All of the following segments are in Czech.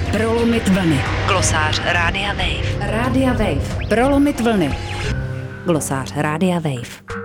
Prolomit vlny. Glosář Rádia Wave. Rádia Wave. Prolomit vlny. Glosář Rádia Wave.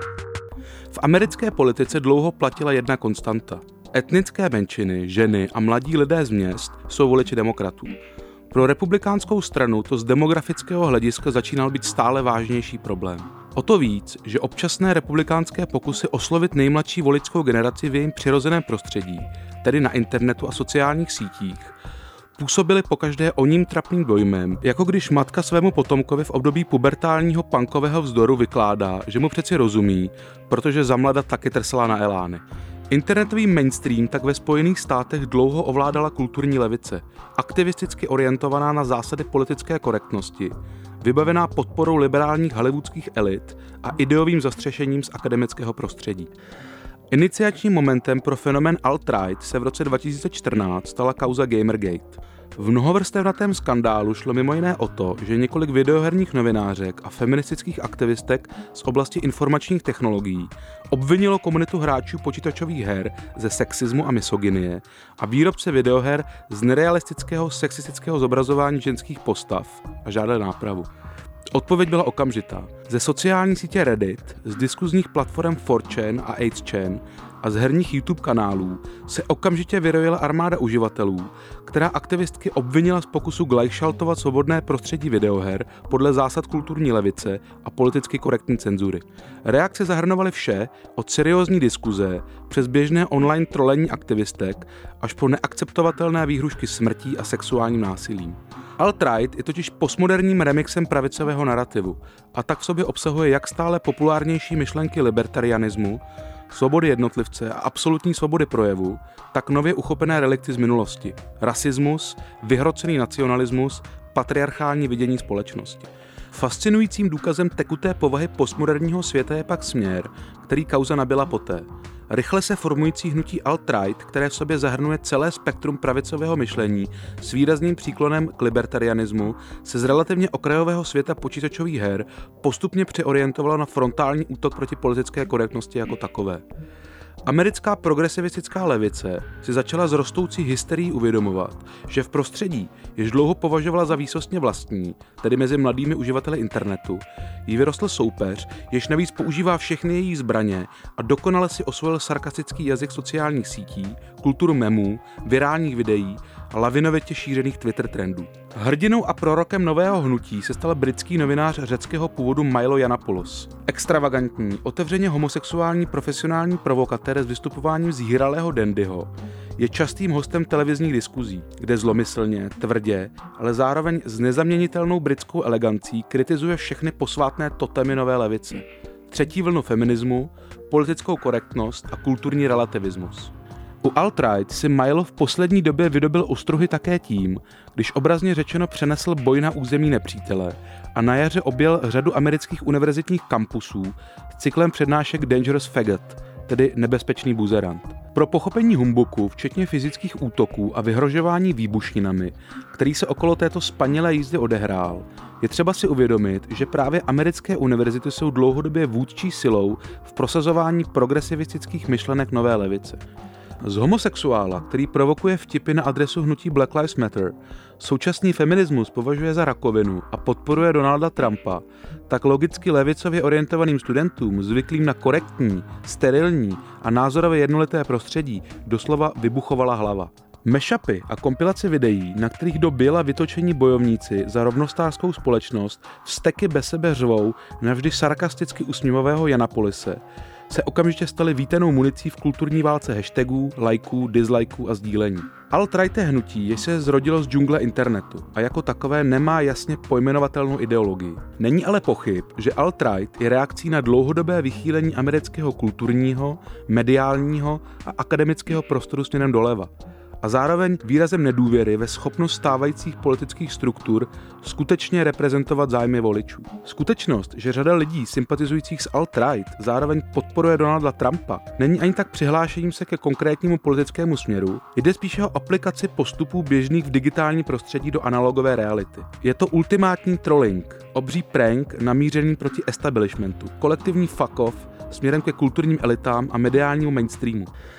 V americké politice dlouho platila jedna konstanta. Etnické menšiny, ženy a mladí lidé z měst jsou voliči demokratů. Pro republikánskou stranu to z demografického hlediska začínal být stále vážnější problém. O to víc, že občasné republikánské pokusy oslovit nejmladší voličskou generaci v jejím přirozeném prostředí, tedy na internetu a sociálních sítích, působily pokaždé oním trapným dojmem, jako když matka svému potomkovi v období pubertálního punkového vzdoru vykládá, že mu přeci rozumí, protože zamlada taky trsala na elány. Internetový mainstream tak ve Spojených státech dlouho ovládala kulturní levice, aktivisticky orientovaná na zásady politické korektnosti, vybavená podporou liberálních hollywoodských elit a ideovým zastřešením z akademického prostředí. Iniciačním momentem pro fenomén alt-right se v roce 2014 stala kauza Gamergate. V mnohovrstevnatém skandálu šlo mimo jiné o to, že několik videoherních novinářek a feministických aktivistek z oblasti informačních technologií obvinilo komunitu hráčů počítačových her ze sexismu a misogynie a výrobce videoher z nerealistického sexistického zobrazování ženských postav a žádali nápravu. Odpověď byla okamžitá. Ze sociální sítě Reddit, z diskuzních platform 4chan a 8chan a z herních YouTube kanálů se okamžitě vyrojila armáda uživatelů, která aktivistky obvinila z pokusu gleichschaltovat svobodné prostředí videoher podle zásad kulturní levice a politicky korektní cenzury. Reakce zahrnovaly vše od seriózní diskuze přes běžné online trolení aktivistek až po neakceptovatelné výhrušky smrtí a sexuálním násilím. Alt-right je totiž postmoderním remixem pravicového narrativu a tak v sobě obsahuje jak stále populárnější myšlenky libertarianismu, svobody jednotlivce a absolutní svobody projevu, tak nově uchopené relikty z minulosti, rasismus, vyhrocený nacionalismus, patriarchální vidění společnosti. Fascinujícím důkazem tekuté povahy postmoderního světa je pak směr, který kauza nabyla poté. Rychle se formující hnutí alt-right, které v sobě zahrnuje celé spektrum pravicového myšlení s výrazným příklonem k libertarianismu, se z relativně okrajového světa počítačových her postupně přeorientovalo na frontální útok proti politické korektnosti jako takové. Americká progresivistická levice si začala s rostoucí hysterií uvědomovat, že v prostředí, jež dlouho považovala za výsostně vlastní, tedy mezi mladými uživateli internetu, jí vyrostl soupeř, jež navíc používá všechny její zbraně a dokonale si osvojil sarkastický jazyk sociálních sítí, kulturu memů, virálních videí a lavinovitě šířených Twitter trendů. Hrdinou a prorokem nového hnutí se stal britský novinář řeckého původu Milo Yiannopoulos. Extravagantní, otevřeně homosexuální profesionální provokatér s vystupováním zhýralého dandyho je častým hostem televizních diskuzí, kde zlomyslně, tvrdě, ale zároveň s nezaměnitelnou britskou elegancí kritizuje všechny posvátné totemy nové levice. Třetí vlnu feminismu, politickou korektnost a kulturní relativismus. U alt-right si Milo v poslední době vydobil ostruhy také tím, když obrazně řečeno přenesl boj na území nepřítele a na jaře objel řadu amerických univerzitních kampusů s cyklem přednášek Dangerous Faggot, tedy nebezpečný buzerant. Pro pochopení humbuku, včetně fyzických útoků a vyhrožování výbušninami, který se okolo této spanilé jízdy odehrál, je třeba si uvědomit, že právě americké univerzity jsou dlouhodobě vůdčí silou v prosazování progresivistických myšlenek nové levice. Z homosexuála, který provokuje vtipy na adresu hnutí Black Lives Matter, současný feminismus považuje za rakovinu a podporuje Donalda Trumpa, tak logicky levicově orientovaným studentům, zvyklým na korektní, sterilní a názorově jednolité prostředí, doslova vybuchovala hlava. Mashupy a kompilace videí, na kterých doběla vytočení bojovníci za rovnostářskou společnost vzteky bez sebe řvou navždy sarkasticky usměvavého Yiannopoulose, se okamžitě staly vítanou municí v kulturní válce hashtagů, lajků, dislajků a sdílení. Alt-right je hnutí, jež se zrodilo z džungle internetu a jako takové nemá jasně pojmenovatelnou ideologii. Není ale pochyb, že alt-right je reakcí na dlouhodobé vychýlení amerického kulturního, mediálního a akademického prostoru směrem doleva a zároveň výrazem nedůvěry ve schopnost stávajících politických struktur skutečně reprezentovat zájmy voličů. Skutečnost, že řada lidí sympatizujících s alt-right zároveň podporuje Donalda Trumpa, není ani tak přihlášením se ke konkrétnímu politickému směru, jde spíše o aplikaci postupů běžných v digitální prostředí do analogové reality. Je to ultimátní trolling, obří prank namířený proti establishmentu, kolektivní fuck off směrem ke kulturním elitám a mediálnímu mainstreamu.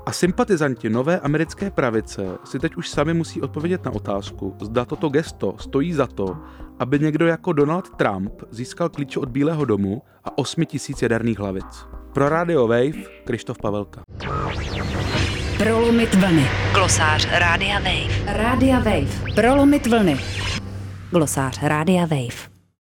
A sympatizanti nové americké pravice si teď už sami musí odpovědět na otázku, zda toto gesto stojí za to, aby někdo jako Donald Trump získal klíče od Bílého domu a 8 000 jaderných hlavic. Pro Radio Wave Krištof Pavelka. Prolomit vlny. Glosář Rádia Wave. Rádia Wave. Prolomit vlny. Glosář Rádia Wave.